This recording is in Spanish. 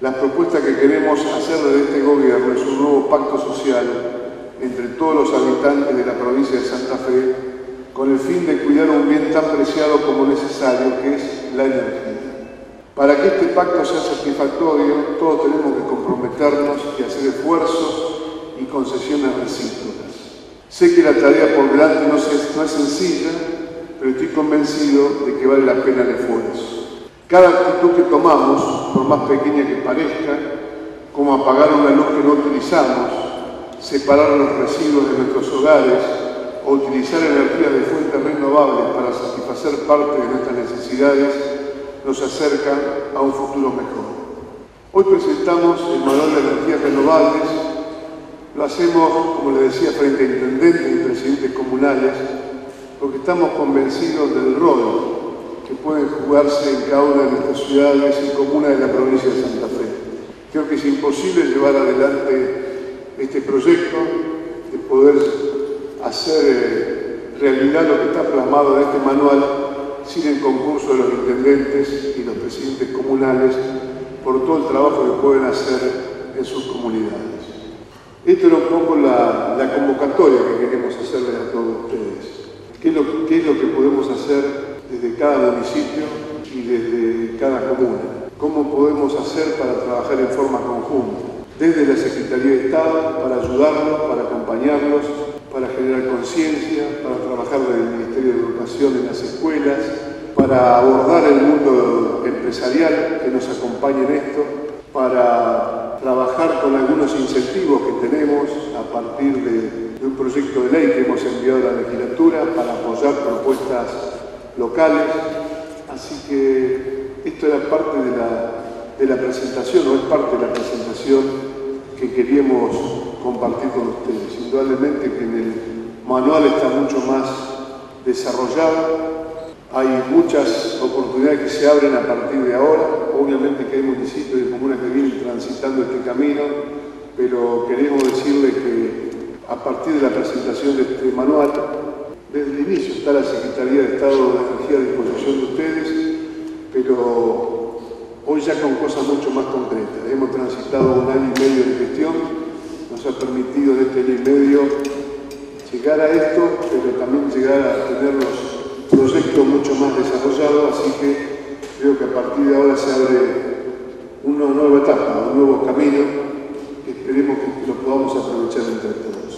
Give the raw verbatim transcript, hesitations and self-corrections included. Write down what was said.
La propuesta que queremos hacer desde este gobierno es un nuevo pacto social entre todos los habitantes de la provincia de Santa Fe con el fin de cuidar un bien tan preciado como necesario que es la energía. Para que este pacto sea satisfactorio, todos tenemos que comprometernos y hacer esfuerzos y concesiones recíprocas. Sé que la tarea por delante no es, no es sencilla, pero estoy convencido de que vale la pena el esfuerzo. Cada actitud que tomamos, por más pequeña que parezca, como apagar una luz que no utilizamos, separar los residuos de nuestros hogares o utilizar energías de fuentes renovables para satisfacer parte de nuestras necesidades, nos acerca a un futuro mejor. Hoy presentamos el manual de energías renovables. Lo hacemos, como le decía, frente a intendentes y presidentes comunales, porque estamos convencidos del rol que pueden jugarse en cada una de nuestras ciudades y comunas de la provincia de Santa Fe. Creo que es imposible llevar adelante este proyecto, de poder hacer eh, realidad lo que está plasmado en este manual sin el concurso de los intendentes y los presidentes comunales por todo el trabajo que pueden hacer en sus comunidades. Esta era un poco la, la convocatoria que queremos hacerles a todos ustedes. ¿Qué es, lo, ¿Qué es lo que podemos hacer desde cada municipio y desde cada comuna? ¿Cómo podemos hacer para trabajar en forma conjunta? Desde la Secretaría de Estado, para ayudarlos, para acompañarlos, para generar conciencia, para trabajar desde el Ministerio de Educación en las escuelas, para abordar el mundo empresarial que nos acompañe en esto, para trabajar con algunos incentivos que tenemos a partir de, de un proyecto de ley que hemos enviado a la legislatura para apoyar propuestas locales. Así que esto era parte de la, de la presentación, o es parte de la presentación que queríamos compartir con ustedes. Indudablemente que en el manual está mucho más desarrollado, hay muchas oportunidades que se abren a partir de ahora. Obviamente que hay municipios y comunas que vienen transitando este camino, pero queremos decirles que a partir de la presentación de este manual, desde el inicio está la Secretaría de Estado de Energía a disposición de ustedes, pero hoy ya con cosas mucho más concretas. Hemos transitado un año y medio de gestión, nos ha permitido en este año y medio llegar a esto, pero también llegar a tener los proyectos mucho más desarrollados, así que creo que a partir de ahora se abre una nueva etapa, un nuevo camino, que esperemos que lo podamos aprovechar entre todos.